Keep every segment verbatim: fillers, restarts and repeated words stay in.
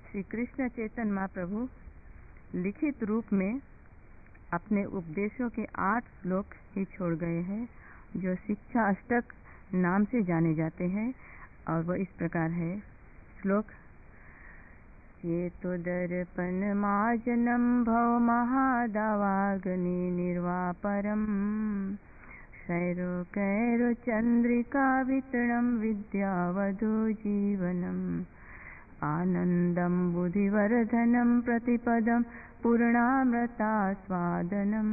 श्री कृष्ण चैतन्य महाप्रभु लिखित रूप में अपने उपदेशों के आठ श्लोक ही छोड़ गए हैं, जो शिक्षा अष्टक नाम से जाने जाते हैं, और वह इस प्रकार है। श्लोक: चेतोदर्पण माजनम भव महादावाग्नि निर्वापरम शैरो कैरो चंद्रिका वितरणम विद्यावधू जीवनम आनंदम बुद्धिवर्धनम प्रतिपदम पूर्णामृतास्वादनम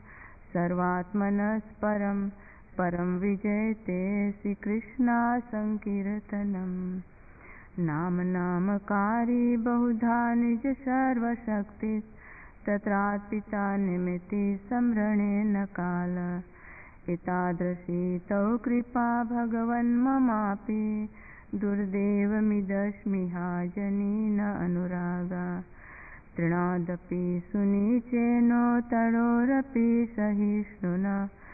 सर्वात्मनस्परम परम विजयते श्री कृष्णा संकीर्तनम नाम नामकारी बहुधा निज सर्वशक्ति तत्रार्पिता निमिति स्मरणे न काल एतादृशी तौ कृपा भगवन् ममापि दुर्दैवमिदस्मिहा जनी न अनुरागा तृणादपि सुनीचेनो तरोरपि सहिष्णुना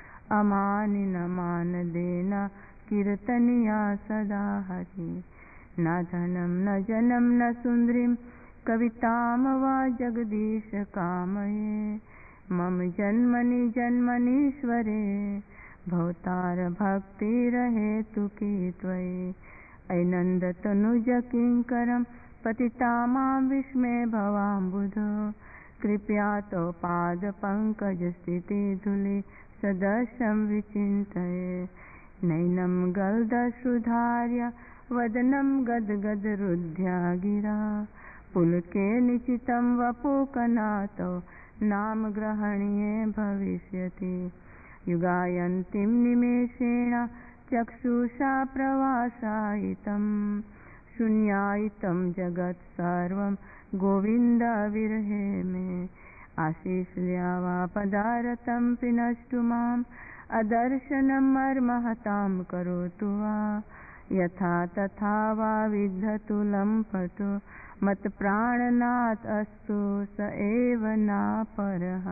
अमानिनमानदेन कीर्तनीया सदा हरि न धनं न जनं न सुन्दरीं कवितां वा जगदीश कामये मम जन्मनि जन्मनीश्वरे भवतार भक्तिरहेतुकी त्वयि ऐनन्दतनुज किङ्करं पतिता मां विस्मय भवाम्बुधो कृपया तव पादपङ्कजस्थितिधूलि सदृशं विचिन्तये नैनं गलदश्रुधार्य वदनं गद्गदरुध्या गिरा पुलके निचितं वपुकनाथो नाम ग्रहणीये भविष्यति युगायन्तिं निमेषेण चक्षुषा प्रवासायितं शून्यायितं जगत् सर्वं गोविन्द विरहे मे आशीर्ष्य वा पदारतं विनष्टु माम् अदर्शनं मर्महतां करोतु वा यथा तथा वा विद्धतु लम्पटु मत्प्राणनाथ अस्तु स एव नापरः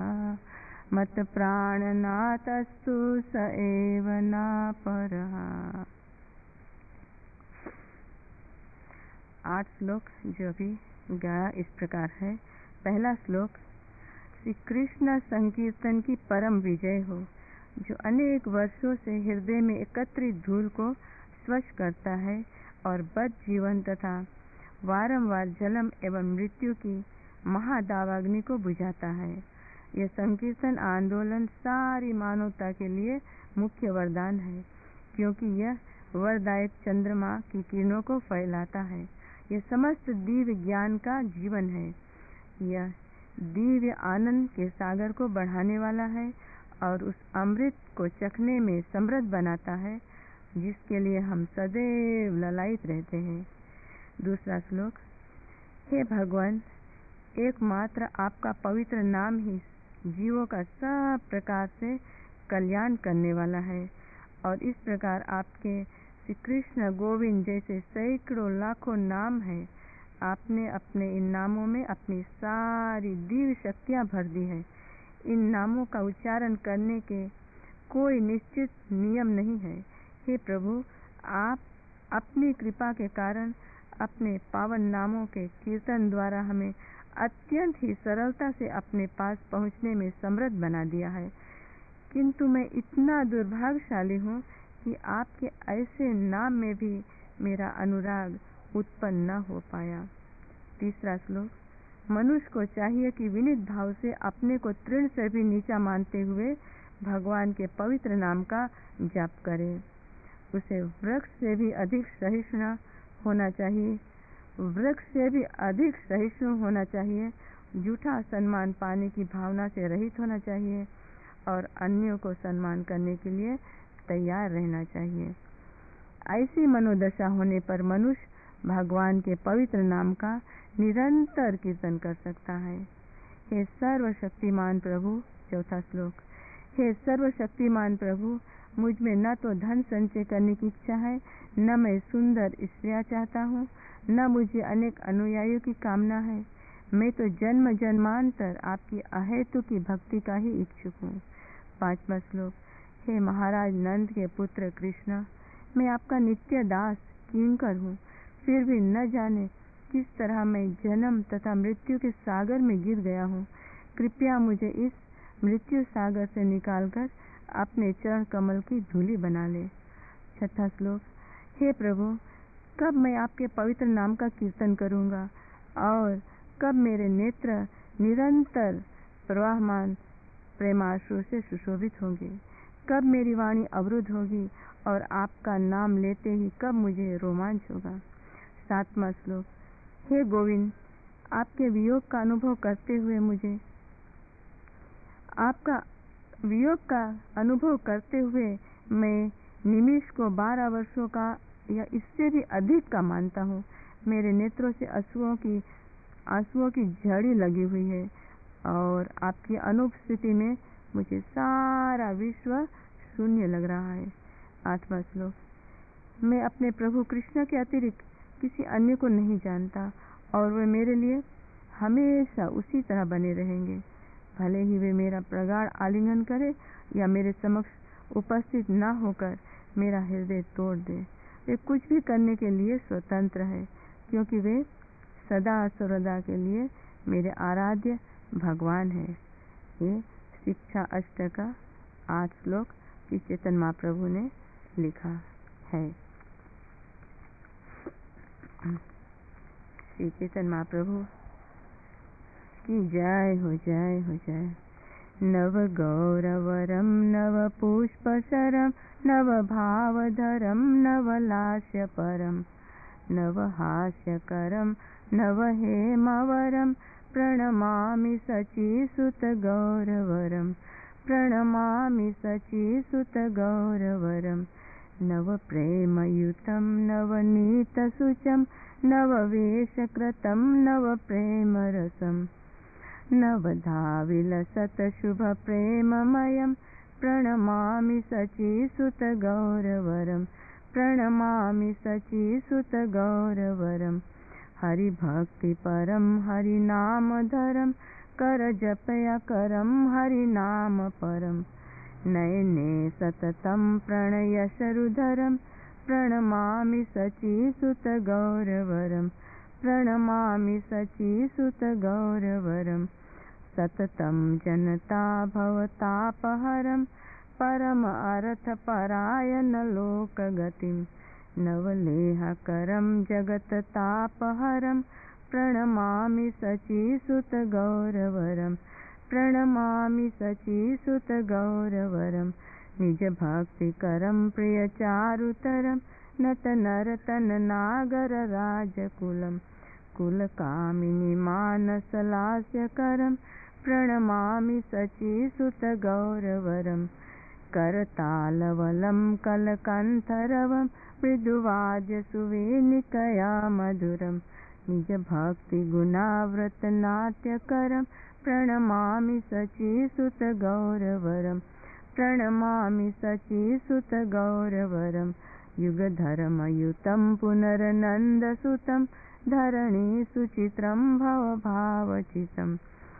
मत्प्राणनाथ अस्तु स एव नापरः। आठ श्लोक जो भी गाया इस प्रकार है। पहला श्लोक: श्री कृष्ण संकीर्तन की परम विजय हो, जो अनेक वर्षों से हृदय में एकत्रित धूल को स्वच्छ करता है और बद्ध जीवन तथा वारंवार जन्म एवं मृत्यु की महादावाग्नि को बुझाता है। यह संकीर्तन आंदोलन सारी मानवता के लिए मुख्य वरदान है, क्योंकि यह वरदायक चंद्रमा की किरणों को फैलाता है। यह समस्त दिव्य ज्ञान का जीवन है। यह दिव्य आनंद के सागर को बढ़ाने वाला है और उस अमृत को चखने में समृद्ध बनाता है, जिसके लिए हम सदैव ललायित रहते हैं। दूसरा श्लोक: हे भगवान, एकमात्र आपका पवित्र नाम ही जीवों का सब प्रकार से कल्याण करने वाला है, और इस प्रकार आपके श्री कृष्ण गोविंद जैसे सैकड़ों लाखों नाम है। आपने अपने इन नामों में अपनी सारी दिव्य शक्तियाँ भर दी है। इन नामों का उच्चारण करने के कोई निश्चित नियम नहीं है। हे प्रभु, आप अपनी कृपा के कारण अपने पावन नामों के कीर्तन द्वारा हमें अत्यंत ही सरलता से अपने पास पहुँचने में समर्थ बना दिया है, किंतु मैं इतना दुर्भाग्यशाली हूँ कि आपके ऐसे नाम में भी मेरा अनुराग उत्पन्न न हो पाया। तीसरा श्लोक: मनुष्य को चाहिए कि विनीत भाव से अपने को तृण से भी नीचा मानते हुए भगवान के पवित्र नाम का जाप करे। उसे वृक्ष से भी अधिक सहिष्णु होना चाहिए वृक्ष से भी अधिक सहिष्णु होना चाहिए झूठा सम्मान पाने की भावना से रहित होना चाहिए और अन्यों को सम्मान करने के लिए तैयार रहना चाहिए। ऐसी मनोदशा होने पर मनुष्य भगवान के पवित्र नाम का निरंतर कीर्तन कर सकता है। हे सर्वशक्तिमान प्रभु। चौथा श्लोक: हे सर्वशक्तिमान प्रभु, मुझ में न तो धन संचय करने की इच्छा है, न मैं सुंदर स्त्रियां चाहता हूँ, न मुझे अनेक अनुयायियों की कामना है। मैं तो जन्म जन्मांतर आपकी अहेतु की भक्ति का ही इच्छुक हूँ। पांचवा श्लोक: हे महाराज नंद के पुत्र कृष्ण, मैं आपका नित्य दास किंकर हूँ, फिर भी न जाने किस तरह मैं जन्म तथा मृत्यु के सागर में गिर गया हूँ, कृपया मुझे इस मृत्यु सागर से निकालकर अपने चरण कमल की धूली बना ले। छठा श्लोक। हे प्रभु, कब मैं आपके पवित्र नाम का कीर्तन करूँगा और कब मेरे नेत्र निरंतर प्रवाहमान प्रेमाश्रु से सुशोभित होंगे, कब मेरी वाणी अवरुद्ध होगी और आपका नाम लेते ही कब मुझे रोमांच होगा। सातवां श्लोक। हे गोविंद, आपके वियोग का अनुभव करते हुए मुझे आपका वियोग का अनुभव करते हुए मैं निमिष को बारह वर्षों का या इससे भी अधिक का मानता हूँ। मेरे नेत्रों से आंसुओं की आंसुओं की झड़ी लगी हुई है और आपकी अनुपस्थिति में मुझे सारा विश्व शून्य लग रहा है। आठवां श्लोक। मैं अपने प्रभु कृष्ण के अतिरिक्त किसी अन्य को नहीं जानता और वे मेरे लिए हमेशा उसी तरह बने रहेंगे, भले ही वे मेरा प्रगाढ़ आलिंगन करे या मेरे समक्ष उपस्थित न होकर मेरा हृदय तोड़ दे। वे कुछ भी करने के लिए स्वतंत्र है, क्योंकि वे सदा सर्वदा के लिए मेरे आराध्य भगवान है। ये शिक्षा अष्ट का आठ श्लोक श्री चैतन्य महाप्रभु ने लिखा है। श्री चैतन्य महाप्रभु की जय हो, जय हो, जय। नव गौरवरम नव पुष्पशरम नव भावधरम नव लास्य परम नव हास्यकरम नव हेमवरम प्रणमामि सचीसुत गौरवरम प्रणमामि सचीसुत गौरवरम नव प्रेमयुतं नवनीतसुचं नववेशकृतं नव प्रेमरसं नवधा विलसत शुभ प्रेममयं प्रणमामि सचीसुत गौरवरं प्रणमामि सचीसुत गौरवरं हरि भक्ति परम हरि नामधरं कर जपया करम हरि नाम परम नयने सततं प्रणयशरुधरं प्रणमामि सचीसुत गौरवरं प्रणमामि सचीसुत गौरवरं सततं जनता भवतापहरं परम अर्थ परायण लोकगतिं नवलेहकरं जगत्तापहरं प्रणमामि सचीसुत गौरवरं प्रणमामि सचीसुत गौरवरं निज भक्तिकरं प्रियचारुतरं नत नरतन नागर राजकुलं कुलकामिनी मानसलास्यकरं प्रणमामि सचीसुत गौरवरं करतालवलं कलकंठरवं मृदुवाद्य सुवेणिकया मधुरं निज भक्ति गुणाव्रत नाट्यकरं प्रणमामि सचीसुत गौरवरं प्रणमामि सचीसुत गौरवरं युगधर्मयुतं पुनरनन्दसुतं धरणी सुचित्रं भवभावचितं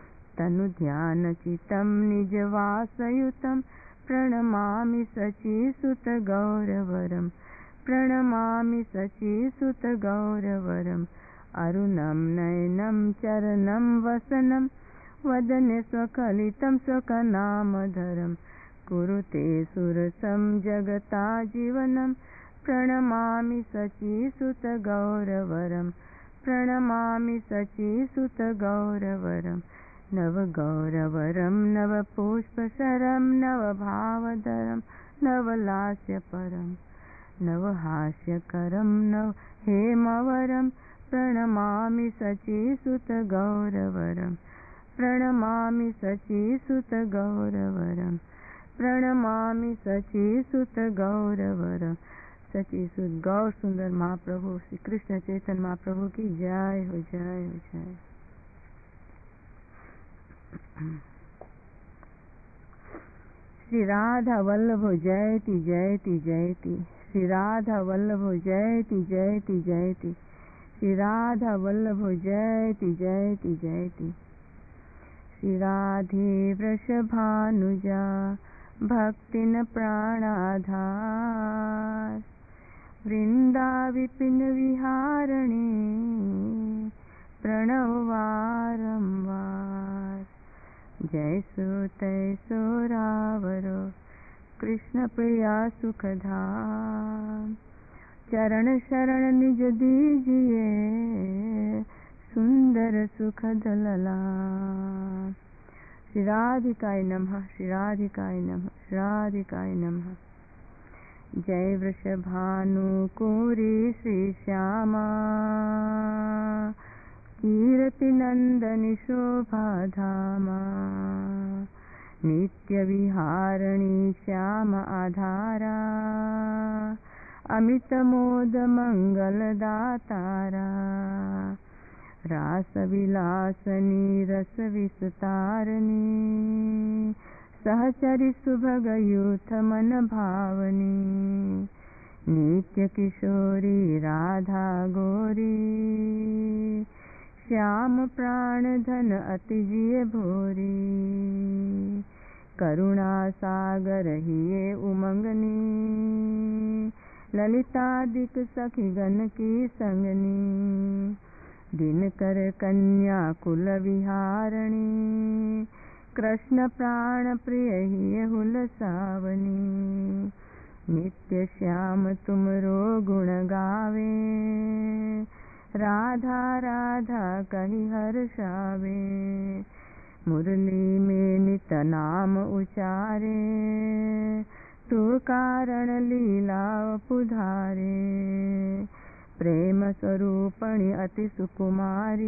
तनुध्यानचितं निजवासयुतं प्रणमामि सचीसुत गौरवरं प्रणमामि सचीसुत गौरवरं अरुणं नयनं चरणं वसनं वदने स्वकलितं स्वकनामधरं कुरुते सुरसं जगता जीवनं प्रणमामि सचीसुत गौरवरं प्रणमामि सचीसुत गौरवरं नव गौरवरं नव पुष्पशरं नव भावधरं नव लास्यपरं नव हास्यकरं नव हेमवरं प्रणमामि सचीसुत गौरवरं प्रणमामि सचीसुत गौरवरं प्रणमामि सचीसुत गौरवरं। सचीसुत गौर सुंदर महाप्रभु श्री कृष्ण चैतन्य महाप्रभु की जय हो, जय हो, जय। श्री राधा वल्लभ जयति जयति जयति श्री राधा वल्लभ जयति जयति जयति श्री राधा वल्लभ जयति जयति जयति श्री राधे वृषभानुजा भक्तिन प्राणाधार वृंदा विपिन विहारणी प्रणव वारंवार। जैसो तैसो रावरो कृष्ण प्रिया सुखधाम। चरण शरण निज दीजिए सुंदर सुखद लला। श्री राधिकाय नमः, श्री राधिकाय नमः, श्री राधिकाय नमः। जय वृषभानुकुरी श्री श्यामा कीर्ति नंदनि शोभा धामा। नित्य विहारिणी श्याम आधारा अमित मोद मंगल दातारा। रास विलासनी रस विस्तारनी सहचरि सुभग यूथ मन भावनी। नित्य किशोरी राधा गोरी श्याम प्राण धन अति जिय भोरी। करुणा सागर हिये उमंगनी ललितादिक सखी गण की संगनी। दिनकर कन्या कुल विहारणी कृष्ण प्राण प्रिय हिय हुल सावनी। नित्य श्याम तुमरो गुण गावे राधा राधा कहि हर्षावे। मुरली में नित नाम उचारे तू कारण लीला पुधारे। प्रेम स्वरूपणि अति सुकुमारी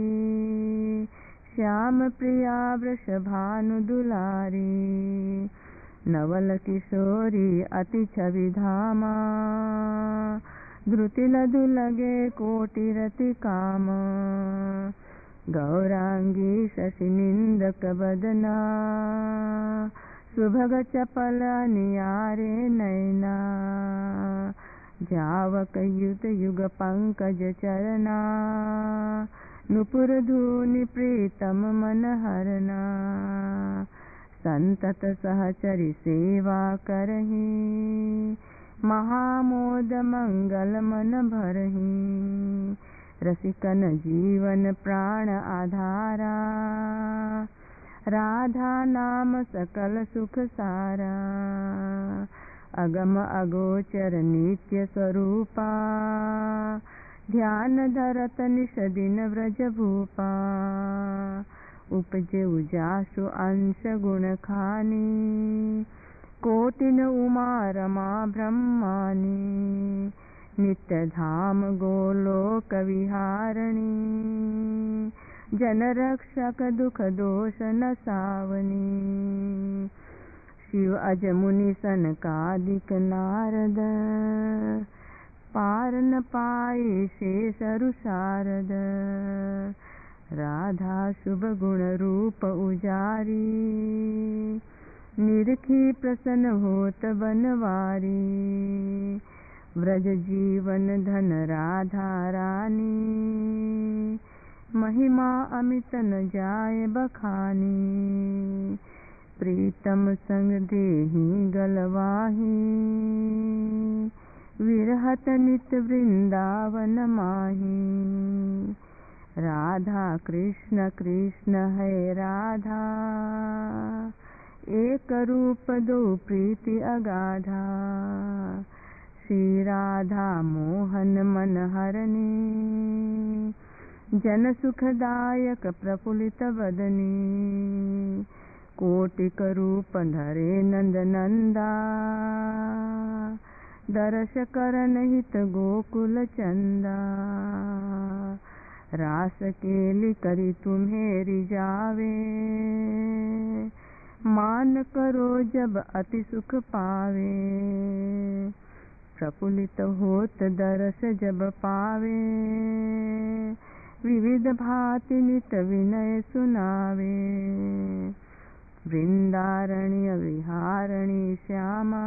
श्याम प्रिया वृषभानु दुलारी। नवल किशोरी अति छवि धामा धृति लधु लगे कोटि रति काम। गौरांगी शशि निंदक बदना सुभग चपल नियारे नैना। जावक युत युग पंकज चरना नुपुर धूनि प्रीतम मन हरना। संतत सहचरि सेवा करहि महामोद मंगल मन भरहि। रसिकन जीवन प्राण आधारा राधा नाम सकल सुख सारा। अगम अगोचर नित्य स्वरूपा ध्यान धरत निश दिन व्रज भूपा। उपजे उजासु अंश गुण खानी कोटिन उमा रमा ब्रह्मानी। नित्य धाम गोलोक विहारणी जन रक्षक दुख दोष न सावनी। शिव अज मुनि सनकादिक नारद पार न पाए शेष अरु शारद। राधा शुभ गुण रूप उजारी निरखी प्रसन्न होत बनवारी। व्रज जीवन धन राधा रानी महिमा अमित न जाय बखानी। प्रीतम संग देहि गलवाही विरहत नित वृंदावन माही। राधा कृष्ण कृष्ण है राधा एक रूप दो प्रीति अगाधा। श्री राधा मोहन मन हरनी जन सुखदायक प्रफुल्लित बदनी। कोटिक रूप धरे नंद नंदा दर्श करन हित गोकुल चंदा। रास केली करी तुम्हें रिजावे मान करो जब अति सुख पावे। प्रफुल्लित होत दर्श जब पावे विविध भांति नित विनय सुनावे। वृंदारण्य विहारणी श्यामा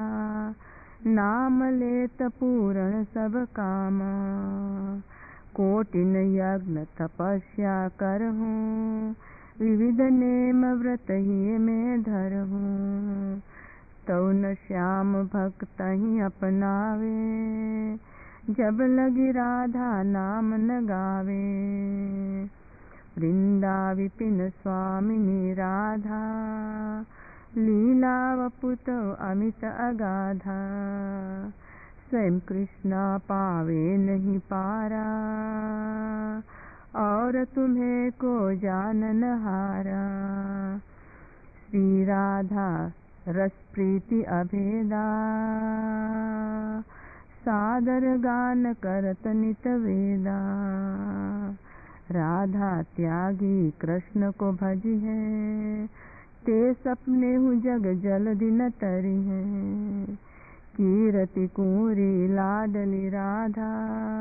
नाम लेत पूरण सब कामा। कोटिन यज्ञ तपस्या करहूँ विविध नेम व्रत ही में धरहूँ। तौ न श्याम भक्त ही अपनावे जब लगी राधा नाम न गावे। वृंदा विपिन स्वामिनी राधा, लीला वपुत अमित अगाधा, स्वयं कृष्णा पावे नहीं पारा, और तुम्हें को जानन हारा। श्री राधा रस प्रीति अभेदा, सादर गान करत नित वेदा। राधा त्यागी कृष्ण को भजी है, ते सपने हूँ जग जल दिन तरी है। कीरति कुंवरी लाडली राधा,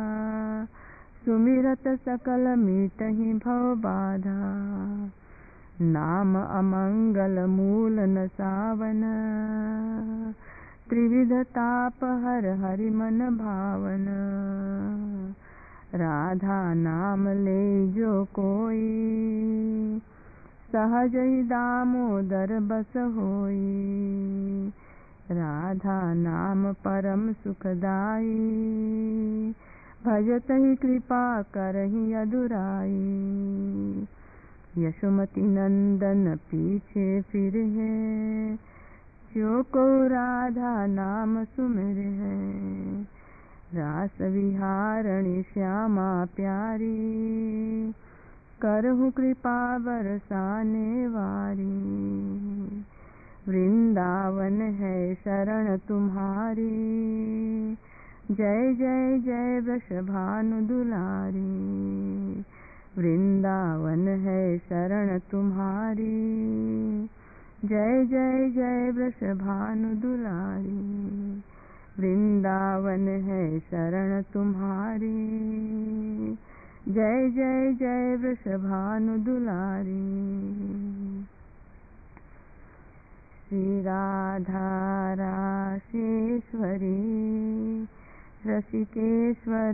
सुमिरत सकल मीटहि भव बाधा। नाम अमंगल मूल न सावन, त्रिविध ताप हर हरि मन भावन। राधा नाम ले जो कोई, सहज ही दामोदर बस होई। राधा नाम परम सुखदाई, भजत ही कृपा करहि अदुराई। यशोमती नंदन पीछे फिर है, जो को राधा नाम सुमिर है। रास विहारणी श्यामा प्यारी, करहु कृपा बरसाने वारी। वृंदावन है शरण तुम्हारी, जय जय जय वृषभानु दुलारी। वृंदावन है शरण तुम्हारी, जय जय जय वृषभानु दुलारी। वृंदावन है शरण तुम्हारी, जय जय जय वृषभानु दुलारी। श्री राधा रासेश्वरी, रसिकेश्वर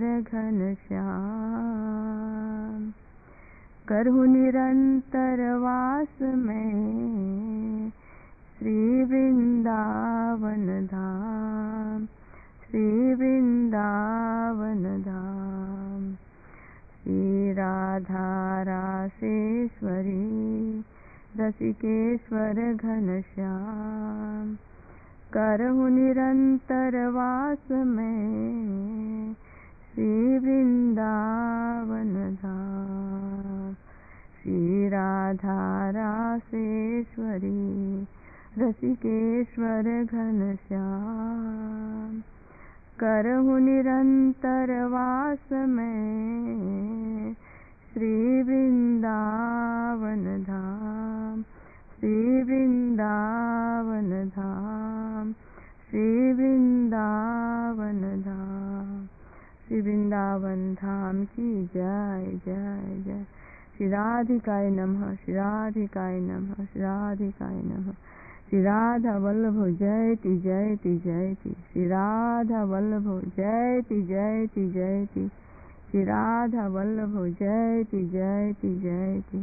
घनश्याम। करहु निरंतर वास में, श्री वृंदावन धाम, श्री वृंदावन धाम। श्री राधा रासेश्वरी, रसिकेश्वर घनश्याम। करहु निरंतर वास में, श्री वृंदावन धाम। श्री राधा रासेश्वरी, रसिकेश्वर घनश्याम। करहु निरंतर वास में, श्री वृंदावन धाम, श्री वृंदावन धाम, श्री वृंदावन धाम। श्री वृंदावन धाम की जय जय जय। श्री राधिकाय नमः, श्री राधिकाय नमः, श्री राधिकाय नमः। श्री राधा वल्लभ जयति जयति जयति, श्री राधा वल्लभ जयति जयति जयति, श्री राधा वल्लभ जयति जयति जयति।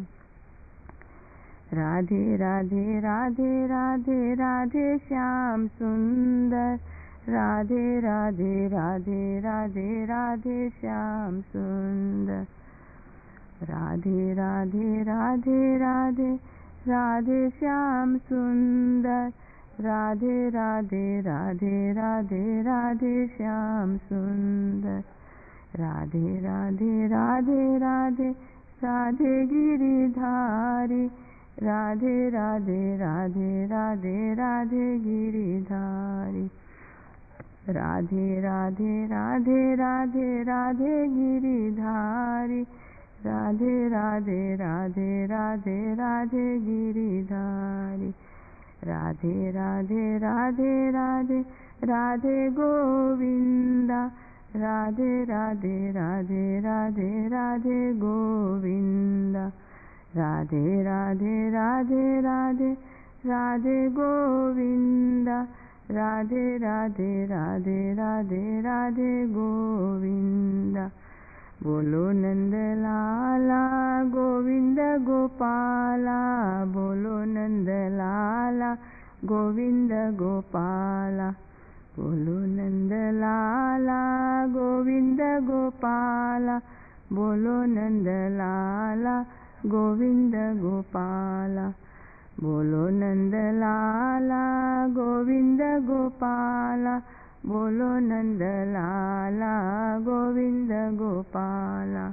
राधे राधे राधे राधे राधे श्याम सुंदर, राधे राधे राधे राधे राधे श्याम सुंदर। राधे राधे राधे राधे राधे श्याम सुंदर, राधे राधे राधे राधे राधे श्याम सुंदर। राधे राधे राधे राधे राधे गिरिधारी, राधे राधे राधे राधे राधे गिरिधारी। राधे राधे राधे राधे राधे गिरिधारी, राधे राधे राधे राधे राधे गिरिधारी। राधे राधे राधे राधे राधे गोविंदा, राधे राधे राधे राधे राधे गोविंदा। राधे राधे राधे राधे राधे गोविंदा, राधे राधे राधे राधे राधे गोविंदा। बोलो नंद लाला गोविंद गोपाला, बोलो नंद लाला गोविंद गोपाला। बोलो नंद लाला गोविंद गोपाला, बोलो नंद लाला गोविंद गोपाला। बोलो नंद लाला गोविंद गोपाला, बोलो नंद लाला गोविंद गोपाला।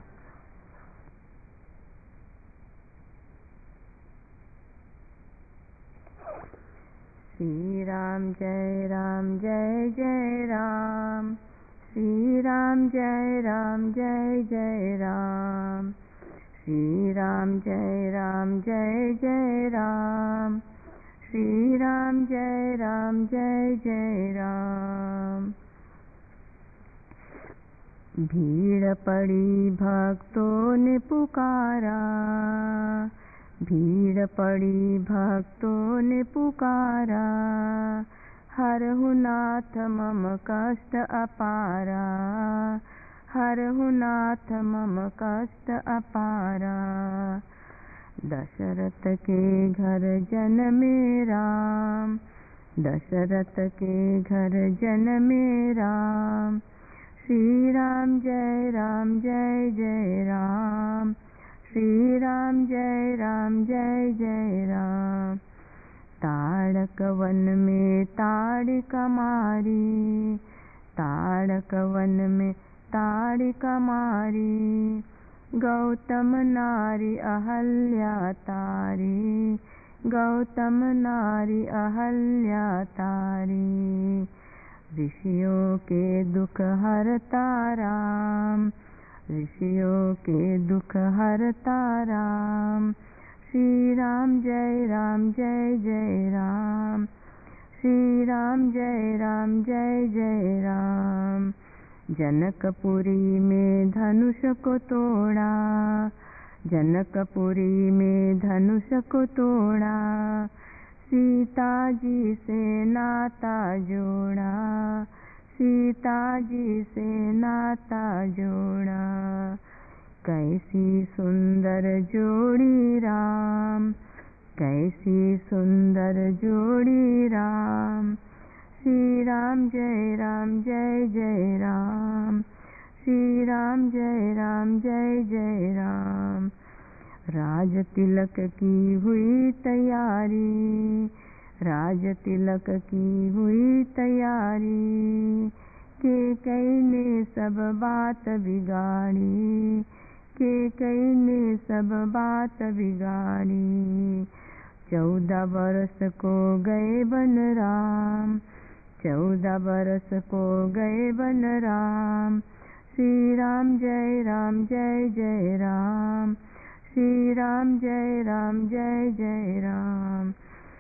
श्री राम जय राम जय जय राम, श्री राम जय राम जय जय राम, श्री राम जय राम जय जय राम, श्री राम जय राम जय जय राम। भीड़ पड़ी भक्तों ने पुकारा, भीड़ पड़ी भक्तों ने पुकारा, हरहु नाथ मम कष्ट अपारा, हरहु नाथ मम कष्ट अपारा। दशरथ के घर जन्मे राम, दशरथ के घर जन्मे राम, श्री राम जय राम जय जय राम, श्री राम जय राम जय जय राम। ताड़क वन में ताड़िका मारी, ताड़क वन में ताड़िका मारी, गौतम नारी अहल्या तारी, गौतम नारी अहल्या तारी। ऋषियों के दुख हरता राम, ऋषियों के दुख हरता राम, श्री राम जय राम जय जय राम, श्री राम जय राम जय जय राम। जनकपुरी में धनुष को तोड़ा, जनकपुरी में धनुष को तोड़ा, सीता जी से नाता जोड़ा, सीता जी से नाता जोड़ा। कैसी सुंदर जोड़ी राम, कैसी सुंदर जोड़ी राम, श्री राम जय राम जय जय राम, श्री राम जय राम जय जय राम। राज तिलक की हुई तैयारी, राज तिलक की हुई तैयारी, कैकेयी ने सब बात बिगाड़ी, कैकेयी ने सब बात बिगाड़ी। चौदह बरस को गए बन राम, चौदह बरस को गए बन राम, श्री राम जय राम जय जय राम, श्री राम जय राम जय जय राम।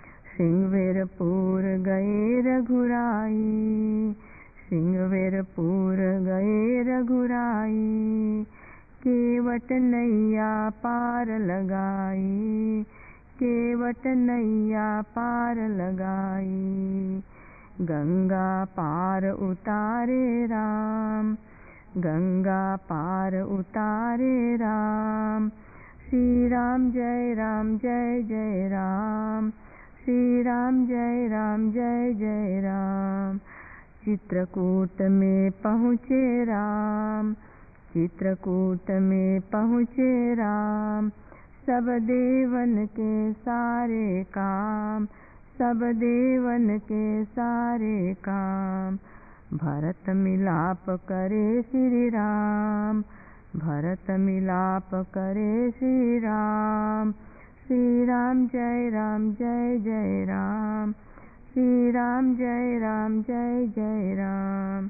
सिंहवेरपुर गए रघुराई, सिंहवेरपुर गए रघुराई, केवट नैया पार लगाई, केवट नैया पार लगाई। गंगा पार उतारे राम, गंगा पार उतारे राम, श्री राम जय राम जय जय राम, श्री राम जय राम जय जय राम। चित्रकूट में पहुँचे राम, चित्रकूट में पहुँचे राम, सब देवन के सारे काम, सब देवन के सारे काम। भरत मिलाप करे श्री राम, भरत मिलाप करे श्री राम, श्री राम जय राम जय जय राम, श्री राम जय राम जय जय राम।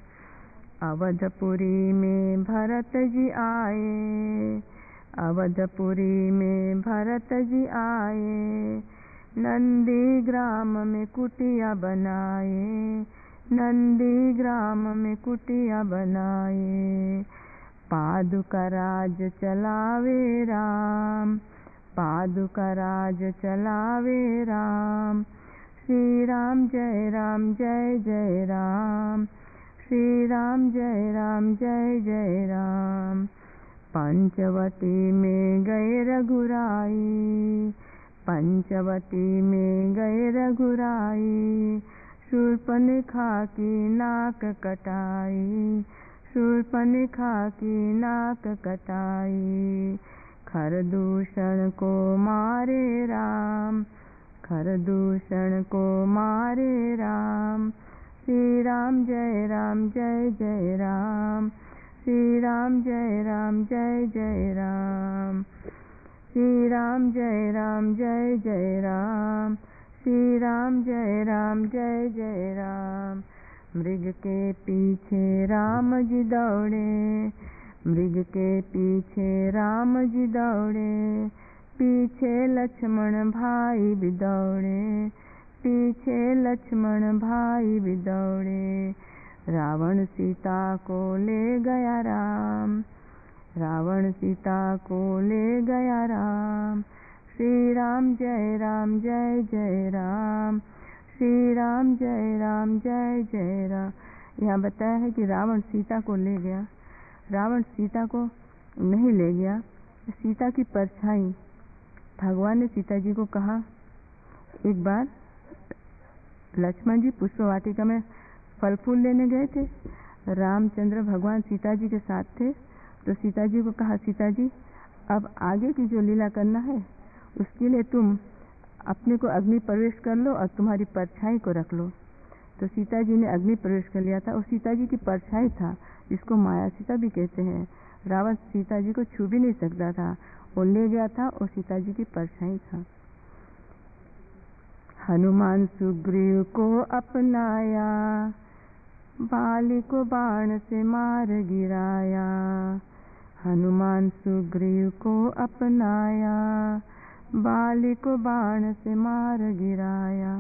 अवधपुरी में भरत जी आए, अवधपुरी में भरत जी आए, नंदी ग्राम में कुटिया बनाए, नंदी ग्राम में कुटिया बनाए। पादुका राज चलावे राम, पादुका राज चलावे राम, श्री राम जय राम जय जय राम, श्री राम जय राम जय जय राम। पंचवटी में गए रघुराई, पंचवटी में गए रघुराई, शूर्पणखा की नाक कटाई, शूर्पणखा की नाक कटाई। खरदूषण को मारे राम, खरदूषण को मारे राम। श्री राम जय राम जय जय राम, श्री राम जय राम जय जय राम, श्री राम जय राम जय जय राम, श्री राम जय राम जय जय राम। मृग के पीछे राम जी दौड़े, मृग के पीछे राम जी दौड़े, पीछे लक्ष्मण भाई भी दौड़े, पीछे लक्ष्मण भाई भी दौड़े। रावण सीता को ले गया राम, रावण सीता को ले गया राम। श्री राम जय राम जय जय राम, श्री राम जय राम जय जय राम। यहाँ बताया है कि रावण सीता को ले गया, रावण सीता को नहीं ले गया। सीता की परछाई, भगवान ने सीता जी को कहा, एक बार लक्ष्मण जी पुष्प वाटिका में फल फूल लेने गए थे, रामचंद्र भगवान सीता जी के साथ थे, तो सीता जी को कहा, सीता जी अब आगे की जो लीला करना है उसके लिए तुम अपने को अग्नि प्रवेश कर लो और तुम्हारी परछाई को रख लो। तो सीता जी ने अग्नि प्रवेश कर लिया था और सीता जी की परछाई था, जिसको माया सीता भी कहते हैं। रावण सीता जी को छू भी नहीं सकता था, वो ले गया था और सीता जी की परछाई था। हनुमान सुग्रीव को अपनाया, बाली को बाण से मार गिराया, हनुमान सुग्रीव को अपनाया, बाली को बाण से मार गिराया।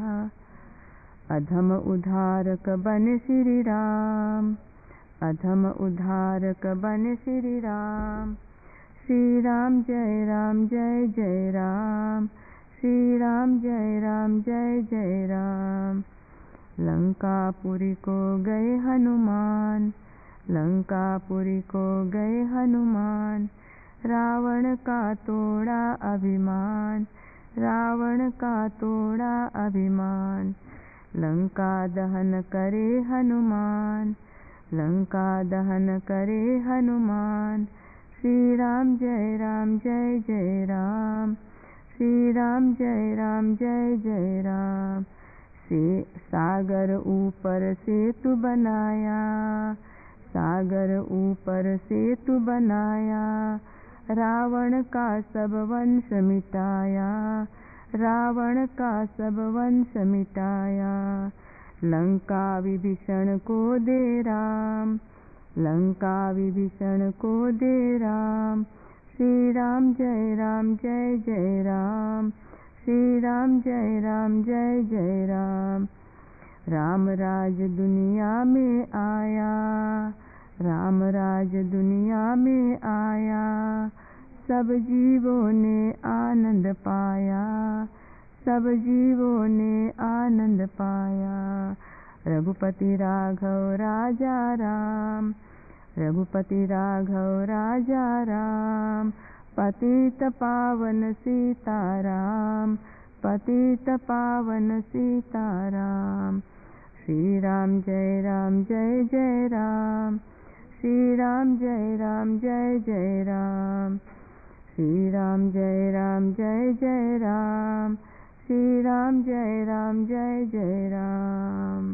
अधम उद्धारक बने श्री राम, अधम उद्धारक बने श्री राम। श्री राम जय राम जय जय राम, श्री राम जय राम जय जय राम। लंकापुरी को गए हनुमान, लंकापुरी को गए हनुमान, रावण का तोड़ा अभिमान, रावण का तोड़ा अभिमान। लंका दहन करे हनुमान, लंका दहन करे हनुमान। श्री राम जय राम जय जय राम, श्री राम जय राम जय जय राम। से सागर ऊपर सेतु बनाया, सागर ऊपर सेतु बनाया, रावण का सब वंश मिटाया, रावण का सब वंश मिटाया। लंका विभीषण को दे राम, लंका विभीषण को दे राम। श्री राम जय राम जय जय राम, श्री राम जय राम जय जय राम। राम राज दुनिया में आया, राम राज दुनिया में आया, सब जीवों ने आनंद पाया, सब जीवों ने आनंद पाया। रघुपति राघव राजा राम, रघुपति राघव राजा राम, पतित पावन सीताराम, पतित पावन सीताराम। श्री राम जय राम जय जय राम, श्री राम जय राम जय जय राम, श्री राम जय राम जय जय राम, श्री राम जय राम जय जय राम।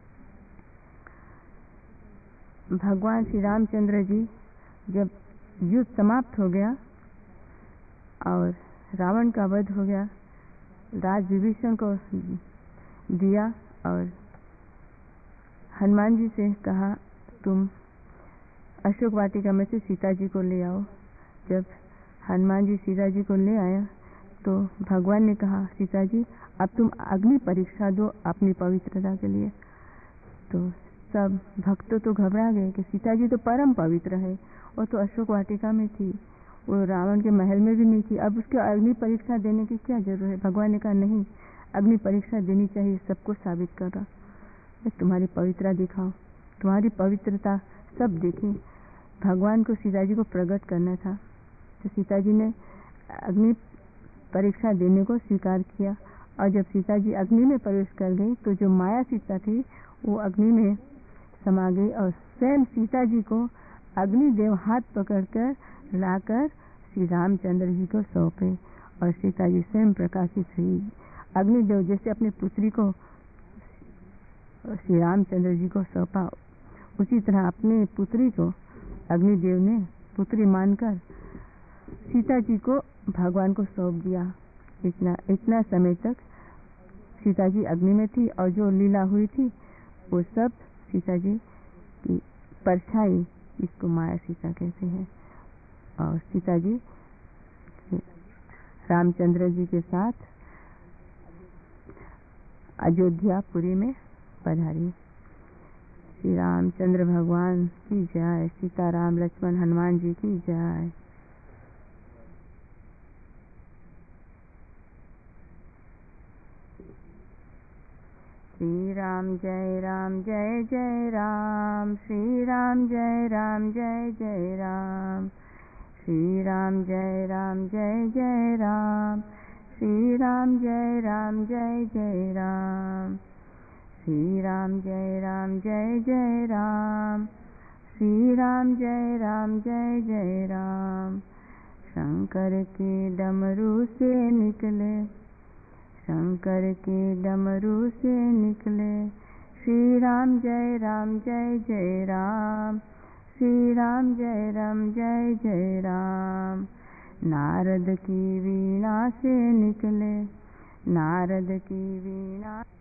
भगवान श्री रामचंद्र जी जब युद्ध समाप्त हो गया और रावण का वध हो गया, राज विभीषण को दिया और हनुमान जी से कहा, तुम अशोक वाटिका में से सीता जी को ले आओ। जब हनुमान जी सीता जी को ले आया तो भगवान ने कहा, सीता जी अब तुम अग्नि परीक्षा दो अपनी पवित्रता के लिए। तो सब भक्त तो घबरा गए कि सीता जी तो परम पवित्र है, वो तो अशोक वाटिका में थी, वो रावण के महल में भी नहीं थी, अब उसके अग्नि परीक्षा देने की क्या जरूरत है। भगवान ने कहा, नहीं, अग्नि परीक्षा देनी चाहिए, सबको साबित कर रहा, तुम्हारी पवित्रता दिखाओ, तुम्हारी पवित्रता सब देखें। भगवान को सीता जी को प्रकट करना था, तो सीता जी ने अग्नि परीक्षा देने को स्वीकार किया। और जब सीता जी अग्नि में प्रवेश कर गई तो जो माया सीता थी वो अग्नि में समा गई और स्वयं सीता जी को अग्निदेव हाथ पकड़कर लाकर श्री रामचंद्र जी को सौंपे और सीता जी स्वयं प्रकाशित हुई। अग्निदेव जैसे अपनी पुत्री को श्री रामचंद्र जी को सौंपा, उसी तरह अपनी पुत्री को अग्निदेव ने पुत्री मानकर सीता जी को भगवान को सौंप दिया। इतना इतना समय तक सीता जी अग्नि में थी और जो लीला हुई थी वो सब सीता जी की परछाई, इसको माया सीता कहते हैं। और सीता जी रामचंद्र जी के साथ अयोध्यापुरी में पधारी। श्री रामचंद्र भगवान की जय, सीताराम लक्ष्मण हनुमान जी की जय। श्री राम जय राम जय जय राम, श्री राम जय राम जय जय राम, श्री राम जय राम जय जय राम, श्री राम जय राम जय जय राम, श्री राम जय राम जय जय राम, श्री राम जय राम जय जय राम। शंकर के डमरू से निकले, शंकर के डमरू से निकले, श्री राम जय राम जय जय राम, श्री राम जय राम जय जय राम। नारद की वीणा से निकले, नारद की वीणा